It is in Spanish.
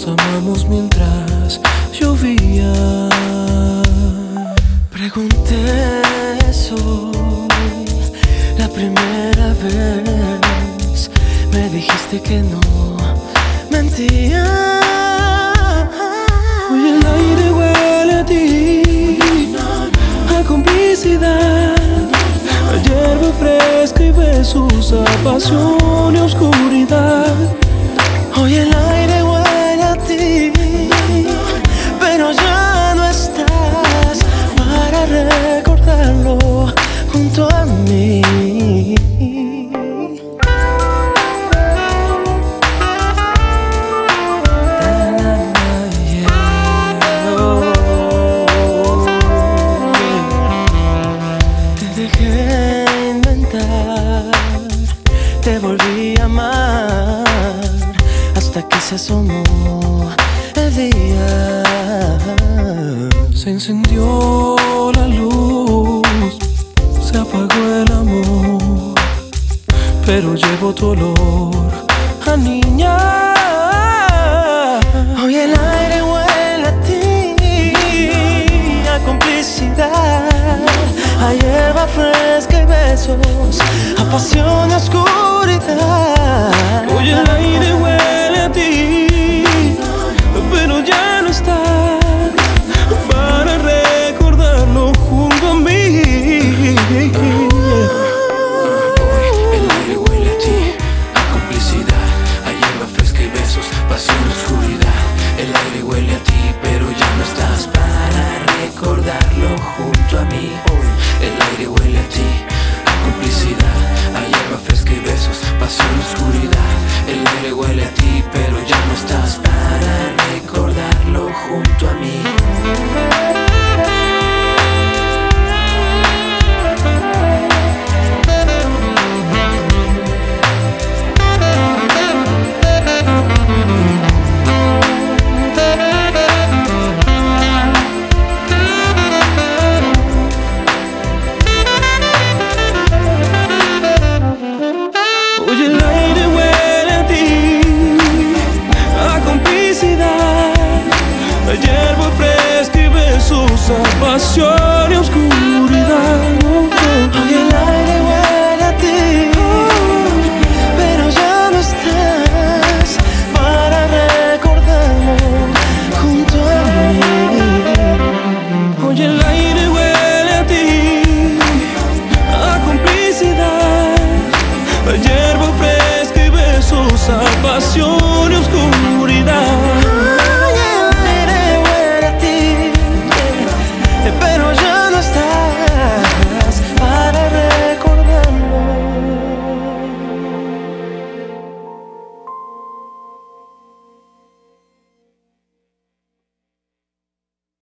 nos amamos mientras llovía. Pregunté eso la primera vez, me dijiste que no mentía. Hoy el aire huele a ti, a complicidad, a hierba fresca y besos, a pasión y oscuridad. Hoy el aire huele a ti, pero ya no estás para recordarlo junto a mí. Te volví a amar hasta que se asomó el día. Se encendió la luz, se apagó el amor, pero llevo tu olor a niña. Hoy el aire huele a ti, a complicidad, a hierba fresca y besos, a pasión